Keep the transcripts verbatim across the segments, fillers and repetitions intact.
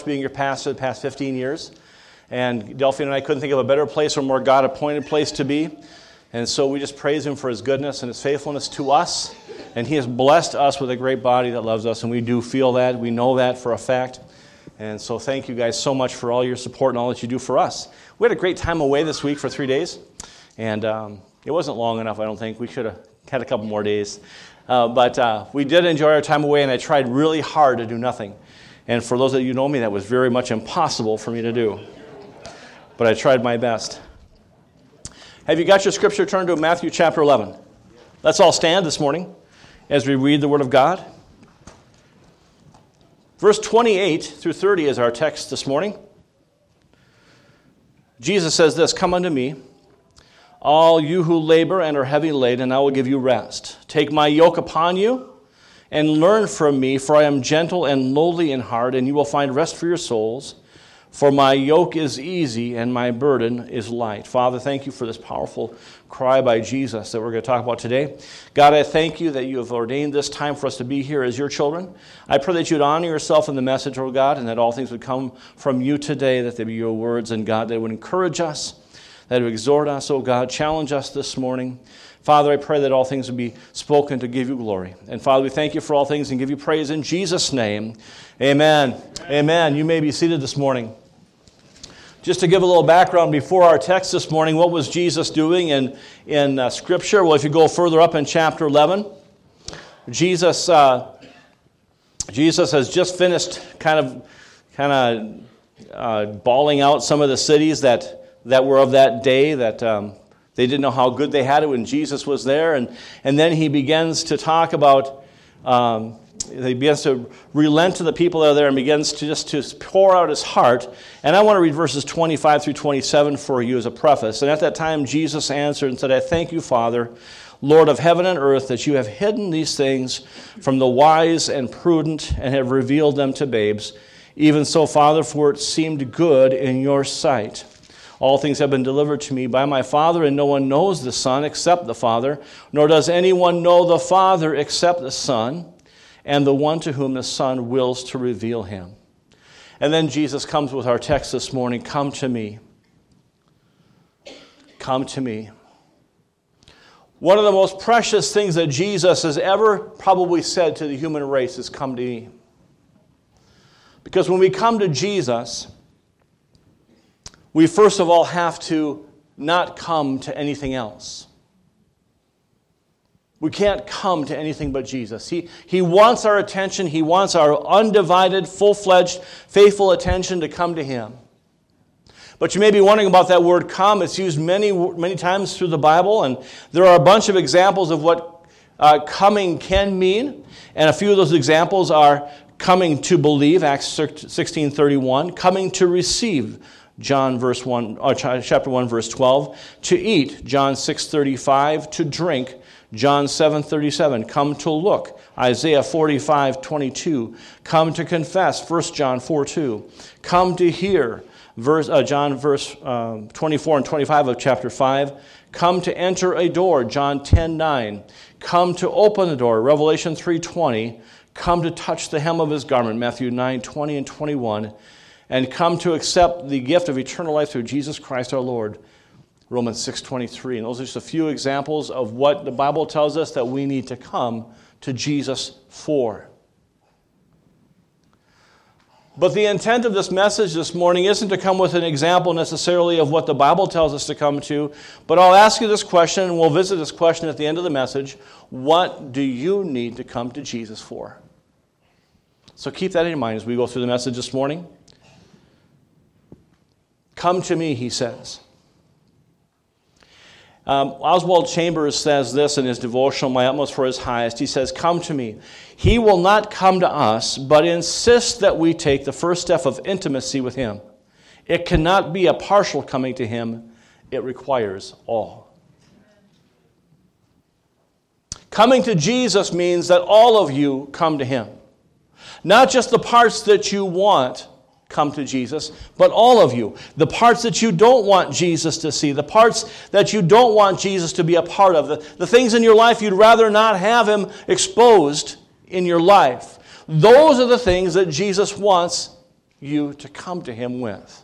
being your pastor the past fifteen years. And Delphine and I couldn't think of a better place or more God-appointed place to be. And so we just praise him for his goodness and his faithfulness to us. And he has blessed us with a great body that loves us. And we do feel that. We know that for a fact. And so thank you guys so much for all your support and all that you do for us. We had a great time away this week for three days. And um, it wasn't long enough, I don't think. We should have had a couple more days. Uh, but uh, we did enjoy our time away, and I tried really hard to do nothing. And for those of you who know me, that was very much impossible for me to do. But I tried my best. Have you got your scripture turned to Matthew chapter eleven? Let's all stand this morning as we read the Word of God. Verse twenty-eight through thirty is our text this morning. Jesus says this, "Come unto me, all you who labor and are heavy laden, and I will give you rest. Take my yoke upon you and learn from me, for I am gentle and lowly in heart, and you will find rest for your souls. For my yoke is easy and my burden is light." Father, thank you for this powerful cry by Jesus that we're going to talk about today. God, I thank you that you have ordained this time for us to be here as your children. I pray that you'd honor yourself in the message, oh God, and that all things would come from you today, that they be your words, and God, that would encourage us, that would exhort us, oh God, challenge us this morning. Father, I pray that all things would be spoken to give you glory. And Father, we thank you for all things and give you praise in Jesus' name. Amen. Amen. Amen. You may be seated this morning. Just to give a little background before our text this morning, what was Jesus doing in, in uh, Scripture? Well, if you go further up in chapter eleven, Jesus uh, Jesus has just finished kind of kind of uh, bawling out some of the cities that, that were of that day, that um, they didn't know how good they had it when Jesus was there. And, and then he begins to talk about... Um, He begins to relent to the people that are there and begins to just to pour out his heart. And I want to read verses twenty-five through twenty-seven for you as a preface. And at that time, Jesus answered and said, "I thank you, Father, Lord of heaven and earth, that you have hidden these things from the wise and prudent and have revealed them to babes. Even so, Father, for it seemed good in your sight. All things have been delivered to me by my Father, and no one knows the Son except the Father, nor does anyone know the Father except the Son, and the one to whom the Son wills to reveal him." And then Jesus comes with our text this morning, "Come to me. Come to me." One of the most precious things that Jesus has ever probably said to the human race is, "Come to me." Because when we come to Jesus, we first of all have to not come to anything else. We can't come to anything but Jesus. He, he wants our attention. He wants our undivided, full-fledged, faithful attention to come to him. But you may be wondering about that word "come." It's used many, many times through the Bible, and there are a bunch of examples of what uh, coming can mean. And a few of those examples are coming to believe, Acts sixteen thirty-one, coming to receive, John verse one, uh, chapter one, verse twelve, to eat, John six thirty-five, to drink, John seven thirty-seven, come to look, Isaiah forty-five twenty-two, come to confess, First John four two, come to hear, verse, uh, John verse um, twenty-four and twenty-five of chapter five, come to enter a door, John ten nine, come to open the door, Revelation three twenty, come to touch the hem of his garment, Matthew nine twenty and twenty-one, and come to accept the gift of eternal life through Jesus Christ our Lord, Romans six twenty-three. And those are just a few examples of what the Bible tells us that we need to come to Jesus for. But the intent of this message this morning isn't to come with an example necessarily of what the Bible tells us to come to, but I'll ask you this question, and we'll visit this question at the end of the message. What do you need to come to Jesus for? So keep that in mind as we go through the message this morning. Come to me, he says. Um, Oswald Chambers says this in his devotional, My Utmost for His Highest. He says, come to me. He will not come to us, but insist that we take the first step of intimacy with him. It cannot be a partial coming to him. It requires all. Coming to Jesus means that all of you come to him. Not just the parts that you want come to Jesus, but all of you. The parts that you don't want Jesus to see, the parts that you don't want Jesus to be a part of, the, the things in your life you'd rather not have him exposed in your life. Those are the things that Jesus wants you to come to him with.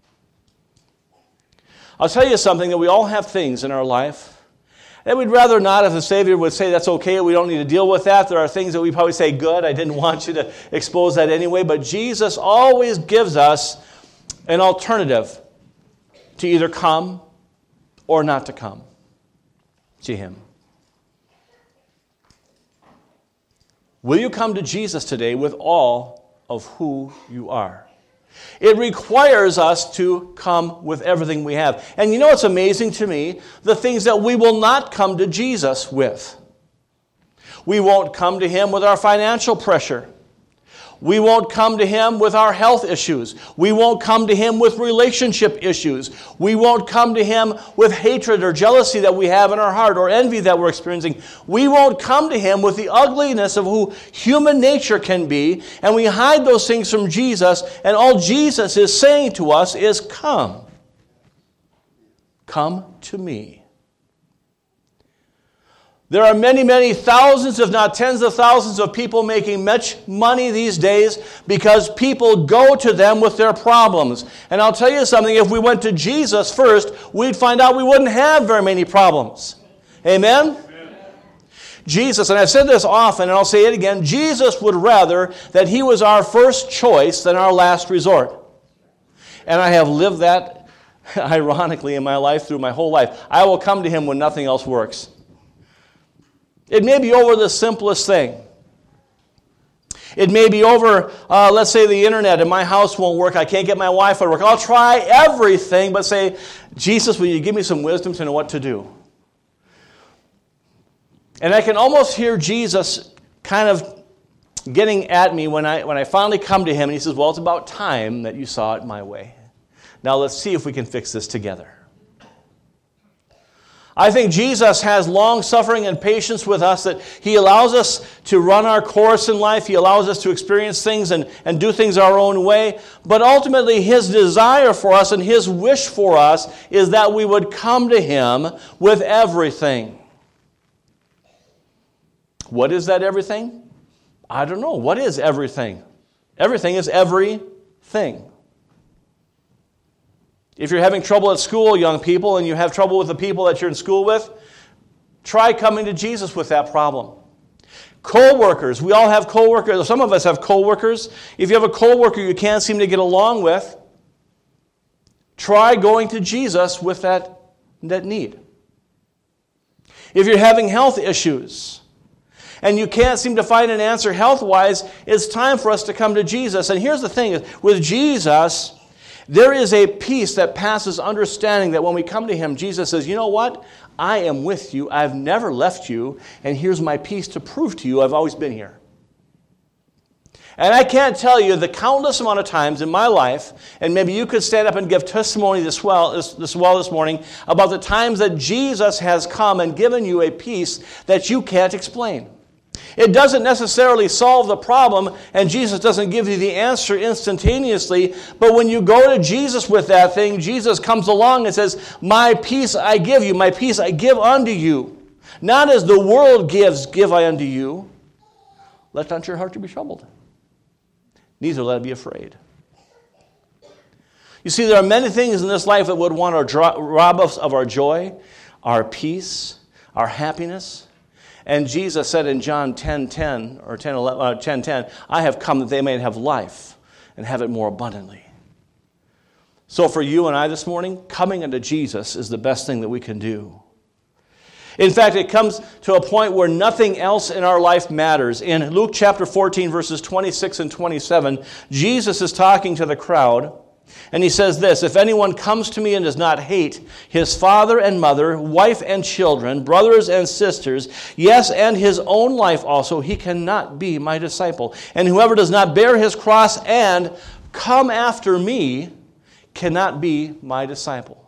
I'll tell you something, that we all have things in our life that we'd rather not, if the Savior would say that's okay, we don't need to deal with that. There are things that we probably say, good, I didn't want you to expose that anyway. But Jesus always gives us an alternative to either come or not to come to him. Will you come to Jesus today with all of who you are? It requires us to come with everything we have. And you know what's amazing to me? The things that we will not come to Jesus with. We won't come to him with our financial pressure. We won't come to him with our health issues. We won't come to him with relationship issues. We won't come to him with hatred or jealousy that we have in our heart or envy that we're experiencing. We won't come to him with the ugliness of who human nature can be, and we hide those things from Jesus, and all Jesus is saying to us is, come. Come to me. There are many, many thousands, if not tens of thousands of people making much money these days because people go to them with their problems. And I'll tell you something, if we went to Jesus first, we'd find out we wouldn't have very many problems. Amen? Amen. Jesus, and I've said this often, and I'll say it again, Jesus would rather that he was our first choice than our last resort. And I have lived that, ironically, in my life through my whole life. I will come to him when nothing else works. It may be over the simplest thing. It may be over, uh, let's say, the internet, and my house won't work. I can't get my Wi-Fi to work. I'll try everything, but say, Jesus, will you give me some wisdom to know what to do? And I can almost hear Jesus kind of getting at me when I, when I finally come to him, and he says, well, it's about time that you saw it my way. Now let's see if we can fix this together. I think Jesus has long suffering and patience with us, that he allows us to run our course in life. He allows us to experience things and, and do things our own way. But ultimately, his desire for us and his wish for us is that we would come to him with everything. What is that everything? I don't know. What is everything? Everything is everything. If you're having trouble at school, young people, and you have trouble with the people that you're in school with, try coming to Jesus with that problem. Co-workers, we all have co-workers. Some of us have co-workers. If you have a co-worker you can't seem to get along with, try going to Jesus with that, that need. If you're having health issues and you can't seem to find an answer health-wise, it's time for us to come to Jesus. And here's the thing, with Jesus, there is a peace that passes understanding, that when we come to him, Jesus says, you know what? I am with you. I've never left you. And here's my peace to prove to you I've always been here. And I can't tell you the countless amount of times in my life, and maybe you could stand up and give testimony this well this, this well this morning, about the times that Jesus has come and given you a peace that you can't explain. It doesn't necessarily solve the problem, and Jesus doesn't give you the answer instantaneously, but when you go to Jesus with that thing, Jesus comes along and says, my peace I give you, my peace I give unto you. Not as the world gives, give I unto you. Let not your heart be troubled. Neither let it be afraid. You see, there are many things in this life that would want to rob us of our joy, our peace, our happiness. And Jesus said in John ten ten, or ten ten, I have come that they may have life and have it more abundantly. So for you and I this morning, coming unto Jesus is the best thing that we can do. In fact, it comes to a point where nothing else in our life matters. In Luke chapter fourteen, verses twenty-six and twenty-seven, Jesus is talking to the crowd. And he says this, if anyone comes to me and does not hate his father and mother, wife and children, brothers and sisters, yes, and his own life also, he cannot be my disciple. And whoever does not bear his cross and come after me cannot be my disciple.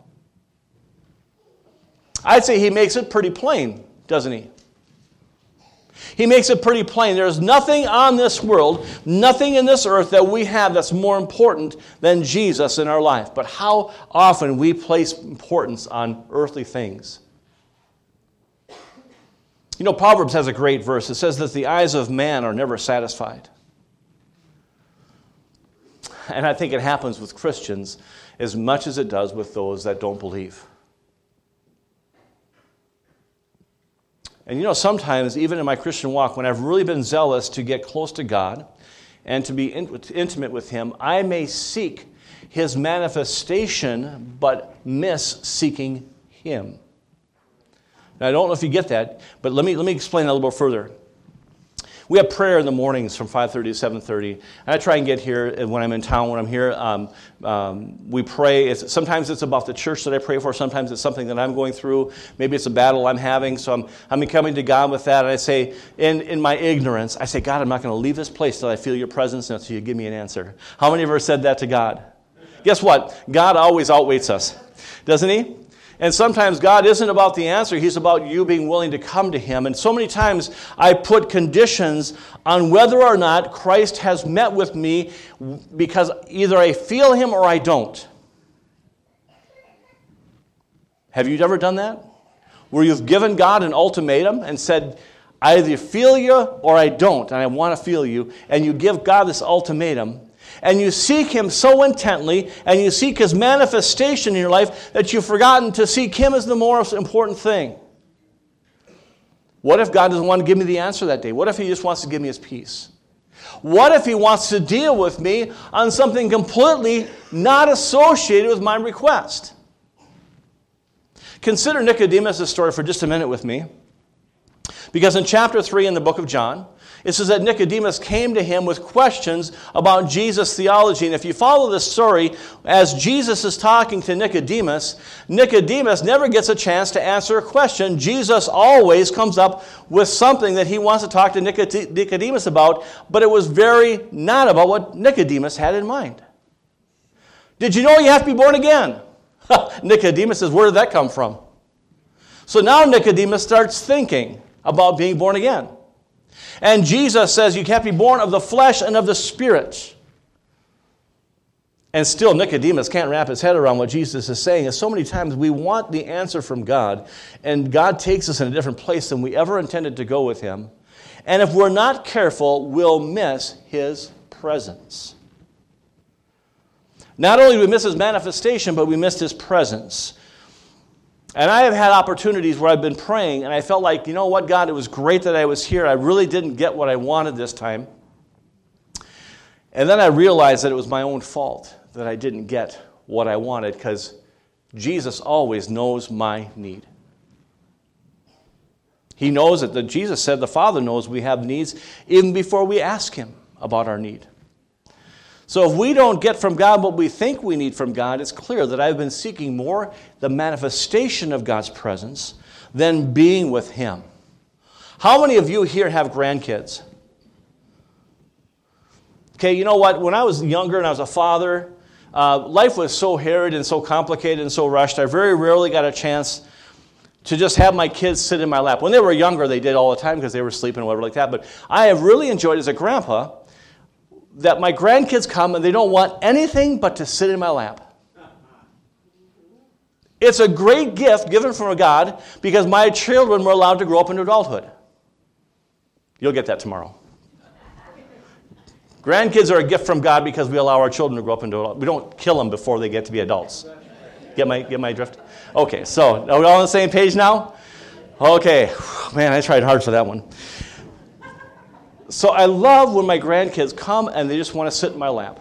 I'd say he makes it pretty plain, doesn't he? He makes it pretty plain. There's nothing on this world, nothing in this earth that we have that's more important than Jesus in our life. But how often we place importance on earthly things. You know, Proverbs has a great verse. It says that the eyes of man are never satisfied. And I think it happens with Christians as much as it does with those that don't believe. And you know, sometimes, even in my Christian walk, when I've really been zealous to get close to God and to be in, intimate with Him, I may seek His manifestation, but miss seeking Him. Now, I don't know if you get that, but let me, let me explain that a little bit further. We have prayer in the mornings from five thirty to seven thirty. And I try and get here when I'm in town, when I'm here. Um, um, we pray. It's, sometimes it's about the church that I pray for. Sometimes it's something that I'm going through. Maybe it's a battle I'm having. So I'm, I'm coming to God with that. And I say, in, in my ignorance, I say, God, I'm not going to leave this place till I feel your presence and until you give me an answer. How many of us said that to God? Guess what? God always outweighs us, doesn't He? And sometimes God isn't about the answer. He's about you being willing to come to Him. And so many times I put conditions on whether or not Christ has met with me because either I feel Him or I don't. Have you ever done that? Where you've given God an ultimatum and said, I either feel you or I don't, and I want to feel you. And you give God this ultimatum. And you seek Him so intently, and you seek His manifestation in your life that you've forgotten to seek Him as the most important thing. What if God doesn't want to give me the answer that day? What if He just wants to give me His peace? What if He wants to deal with me on something completely not associated with my request? Consider Nicodemus' story for just a minute with me. Because in chapter three in the book of John, it says that Nicodemus came to Him with questions about Jesus' theology. And if you follow this story, as Jesus is talking to Nicodemus, Nicodemus never gets a chance to answer a question. Jesus always comes up with something that He wants to talk to Nicodemus about, but it was very not about what Nicodemus had in mind. Did you know you have to be born again? Nicodemus says, where did that come from? So now Nicodemus starts thinking about being born again. And Jesus says you have to be born of the flesh and of the Spirit. And still Nicodemus can't wrap his head around what Jesus is saying. And so many times we want the answer from God, and God takes us in a different place than we ever intended to go with Him. And if we're not careful, we'll miss His presence. Not only do we miss His manifestation, but we missed His presence. And I have had opportunities where I've been praying, and I felt like, you know what, God, it was great that I was here. I really didn't get what I wanted this time. And then I realized that it was my own fault that I didn't get what I wanted, because Jesus always knows my need. He knows it. That Jesus said the Father knows we have needs even before we ask Him about our need. So if we don't get from God what we think we need from God, it's clear that I've been seeking more the manifestation of God's presence than being with Him. How many of you here have grandkids? Okay, you know what? When I was younger and I was a father, uh, life was so harried and so complicated and so rushed, I very rarely got a chance to just have my kids sit in my lap. When they were younger, they did all the time because they were sleeping or whatever like that. But I have really enjoyed as a grandpa that my grandkids come and they don't want anything but to sit in my lap. It's a great gift given from God because my children were allowed to grow up into adulthood. You'll get that tomorrow. Grandkids are a gift from God because we allow our children to grow up into adulthood. We don't kill them before they get to be adults. Get my, get my drift? Okay, so are we all on the same page now? Okay. Man, I tried hard for that one. So I love when my grandkids come and they just want to sit in my lap.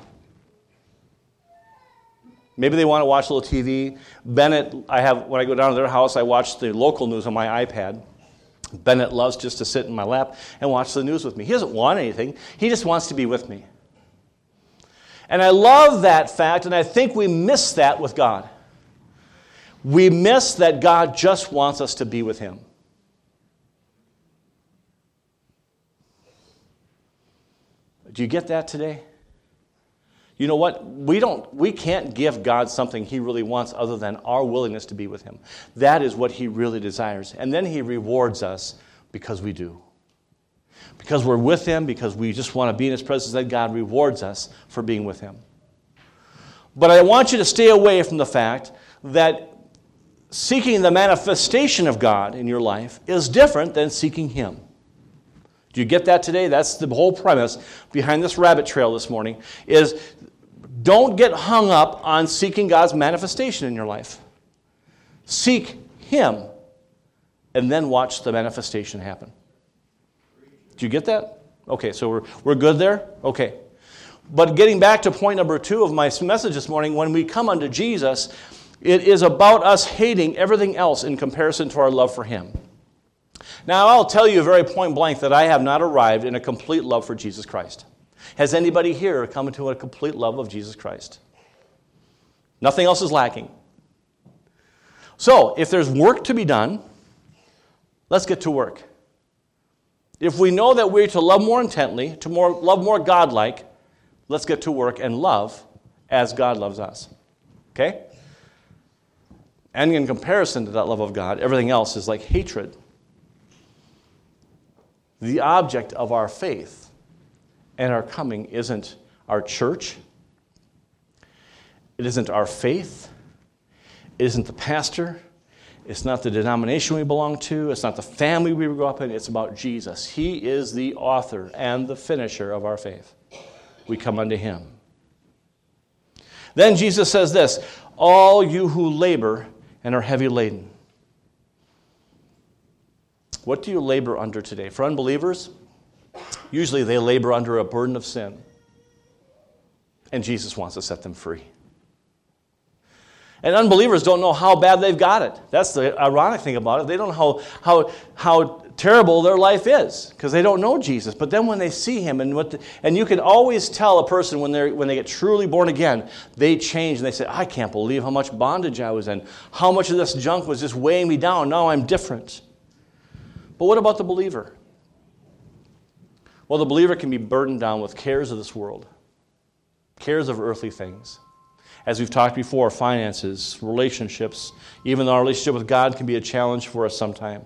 Maybe they want to watch a little T V. Bennett, I have when I go down to their house, I watch the local news on my iPad. Bennett loves just to sit in my lap and watch the news with me. He doesn't want anything. He just wants to be with me. And I love that fact, and I think we miss that with God. We miss that God just wants us to be with Him. Do you get that today? You know what? We don't we can't give God something He really wants other than our willingness to be with Him. That is what He really desires. And then He rewards us because we do. Because we're with Him, because we just want to be in His presence, then God rewards us for being with Him. But I want you to stay away from the fact that seeking the manifestation of God in your life is different than seeking Him. Do you get that today? That's the whole premise behind this rabbit trail this morning, is Don't get hung up on seeking God's manifestation in your life. Seek Him, and then watch the manifestation happen. Do you get that? Okay, so we're, we're good there? Okay. But getting back to point number two of my message this morning, when we come unto Jesus, it is about us hating everything else in comparison to our love for Him. Now, I'll tell you very point blank that I have not arrived in a complete love for Jesus Christ. Has anybody here come into a complete love of Jesus Christ? Nothing else is lacking. So, if there's work to be done, let's get to work. If we know that we're to love more intently, to more love more God-like, let's get to work and love as God loves us. Okay? And in comparison to that love of God, everything else is like hatred. The object of our faith and our coming isn't our church. It isn't our faith. It isn't the pastor. It's not the denomination we belong to. It's not the family we grew up in. It's about Jesus. He is the author and the finisher of our faith. We come unto Him. Then Jesus says this, all you who labor and are heavy laden. What do you labor under today? For unbelievers, usually they labor under a burden of sin. And Jesus wants to set them free. And unbelievers don't know how bad they've got it. That's the ironic thing about it. They don't know how how, how terrible their life is because they don't know Jesus. But then when they see Him, and what the, and you can always tell a person when they when they get truly born again, they change and they say, I can't believe how much bondage I was in. How much of this junk was just weighing me down. Now I'm different. But what about the believer? Well, the believer can be burdened down with cares of this world, cares of earthly things. As we've talked before, finances, relationships, even our relationship with God can be a challenge for us sometime.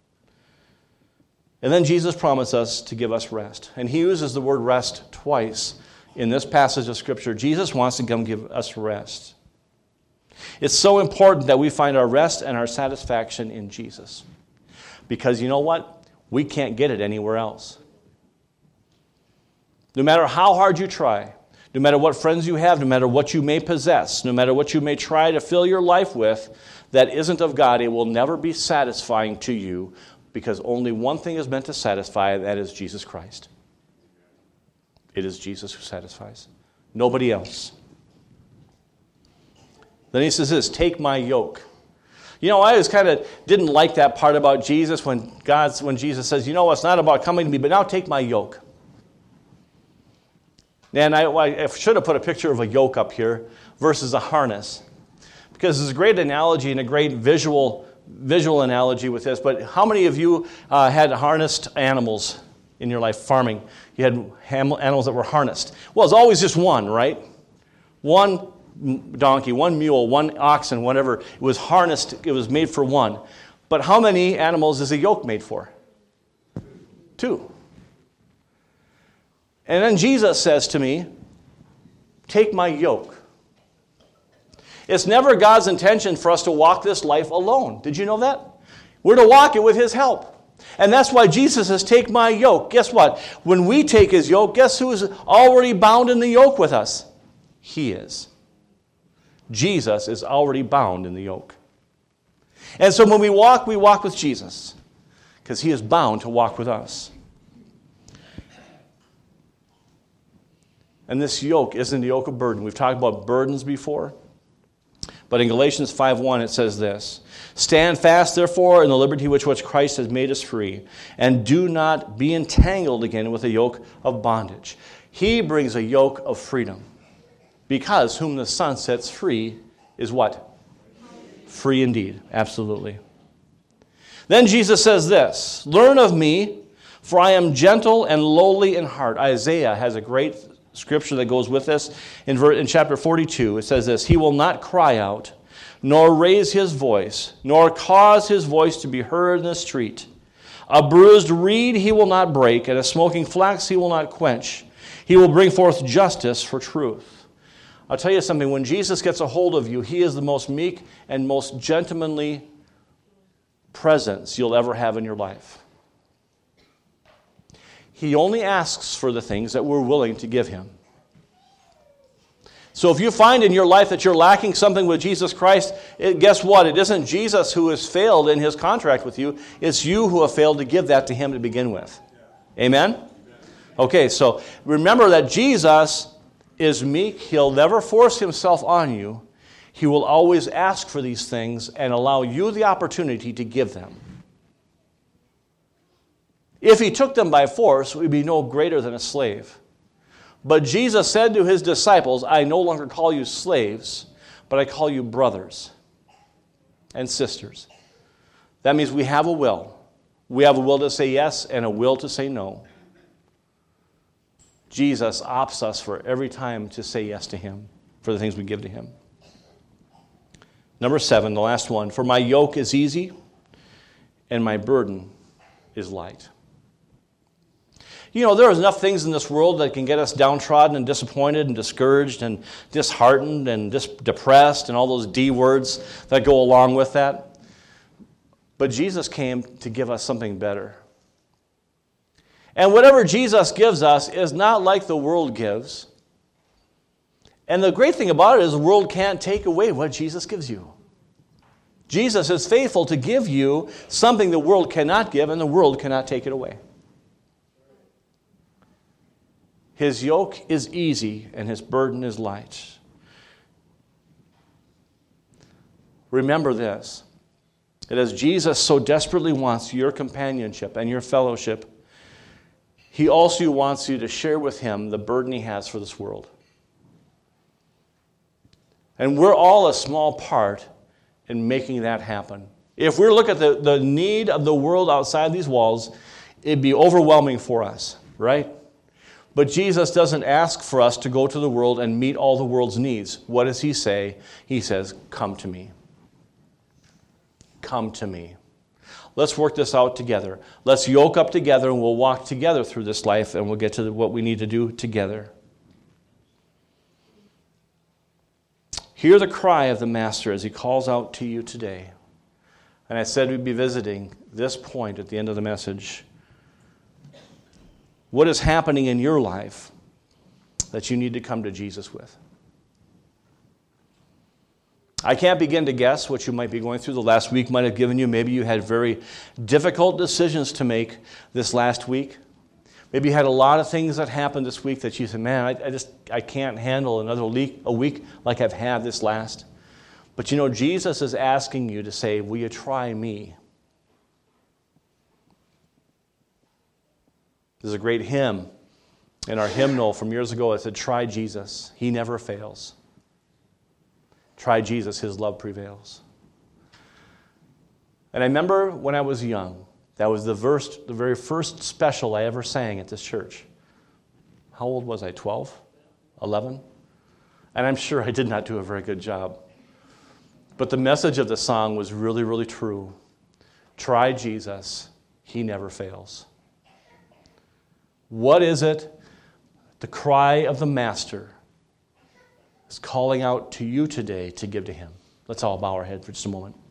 And then Jesus promised us to give us rest. And He uses the word rest twice in this passage of Scripture. Jesus wants to come give us rest. It's so important that we find our rest and our satisfaction in Jesus. Because you know what? We can't get it anywhere else. No matter how hard you try, no matter what friends you have, no matter what you may possess, no matter what you may try to fill your life with that isn't of God, it will never be satisfying to you because only one thing is meant to satisfy, and that is Jesus Christ. It is Jesus who satisfies. Nobody else. Then He says this, take my yoke. You know, I always kind of didn't like that part about Jesus when God's when Jesus says, you know, it's not about coming to me, but now take my yoke. And I, I should have put a picture of a yoke up here versus a harness. Because there's a great analogy and a great visual visual analogy with this. But how many of you uh, had harnessed animals in your life, farming? You had ham- animals that were harnessed. Well, it's always just one, right? One donkey, one mule, one oxen, whatever. It was harnessed. It was made for one. But how many animals is a yoke made for? Two. And then Jesus says to me, take my yoke. It's never God's intention for us to walk this life alone. Did you know that? We're to walk it with His help. And that's why Jesus says, take my yoke. Guess what? When we take His yoke, guess who is already bound in the yoke with us? He is. Jesus is already bound in the yoke. And so when we walk, we walk with Jesus because He is bound to walk with us. And this yoke isn't the yoke of burden. We've talked about burdens before. But in Galatians five one it says this, stand fast therefore in the liberty which which Christ has made us free, and do not be entangled again with a yoke of bondage. He brings a yoke of freedom. Because whom the Son sets free is what? Free indeed. Absolutely. Then Jesus says this, learn of me, for I am gentle and lowly in heart. Isaiah has a great scripture that goes with this. In, ver- in chapter forty-two, it says this, he will not cry out, nor raise his voice, nor cause his voice to be heard in the street. A bruised reed he will not break, and a smoking flax he will not quench. He will bring forth justice for truth. I'll tell you something, when Jesus gets a hold of you, He is the most meek and most gentlemanly presence you'll ever have in your life. He only asks for the things that we're willing to give Him. So if you find in your life that you're lacking something with Jesus Christ, it, guess what? It isn't Jesus who has failed in his contract with you. It's you who have failed to give that to him to begin with. Amen? Okay, so remember that Jesus is meek. He'll never force himself on you. He will always ask for these things and allow you the opportunity to give them. If he took them by force, we'd be no greater than a slave. But Jesus said to his disciples, I no longer call you slaves, but I call you brothers and sisters. That means we have a will. We have a will to say yes and a will to say no. Jesus opts us for every time to say yes to him for the things we give to him. Number seven, the last one. For my yoke is easy and my burden is light. You know, there are enough things in this world that can get us downtrodden and disappointed and discouraged and disheartened and dis- depressed and all those D words that go along with that. But Jesus came to give us something better. And whatever Jesus gives us is not like the world gives. And the great thing about it is the world can't take away what Jesus gives you. Jesus is faithful to give you something the world cannot give, and the world cannot take it away. His yoke is easy and his burden is light. Remember this, that as Jesus so desperately wants your companionship and your fellowship, he also wants you to share with him the burden he has for this world. And we're all a small part in making that happen. If we look at the, the need of the world outside these walls, it'd be overwhelming for us, right? But Jesus doesn't ask for us to go to the world and meet all the world's needs. What does he say? He says, come to me. Come to me. Let's work this out together. Let's yoke up together and we'll walk together through this life and we'll get to what we need to do together. Hear the cry of the Master as he calls out to you today. And I said we'd be visiting this point at the end of the message. What is happening in your life that you need to come to Jesus with? I can't begin to guess what you might be going through. The last week might have given you. Maybe you had very difficult decisions to make this last week. Maybe you had a lot of things that happened this week that you said, man, I, I just I can't handle another week, a week like I've had this last. But you know, Jesus is asking you to say, will you try me? There's a great hymn in our hymnal from years ago that said, try Jesus, he never fails. Try Jesus, his love prevails. And I remember when I was young, that was the, verse, the very first special I ever sang at this church. How old was I, twelve? eleven? And I'm sure I did not do a very good job. But the message of the song was really, really true. Try Jesus, he never fails. What is it? The cry of the Master is calling out to you today to give to him. Let's all bow our head for just a moment.